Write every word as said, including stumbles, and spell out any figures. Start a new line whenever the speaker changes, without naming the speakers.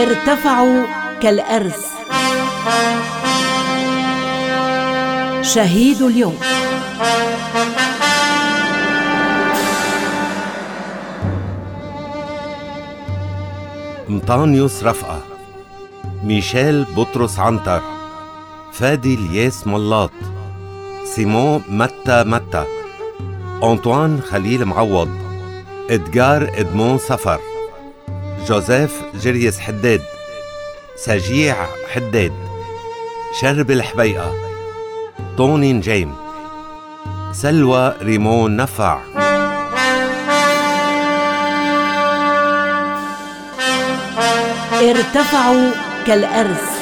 ارتفعوا كالأرز. شهيد اليوم.
مطانيوس رفقة، ميشيل بطرس عنتر، فادي الياس ملاط، سيمون متى متى، أنطوان خليل معوض، إدغار إدمون سفر، جوزيف جريس حداد، سجيع حداد، شرب الحبيقة، طوني نجيم، سلوى ريمون نفع.
ارتفعوا كالأرز.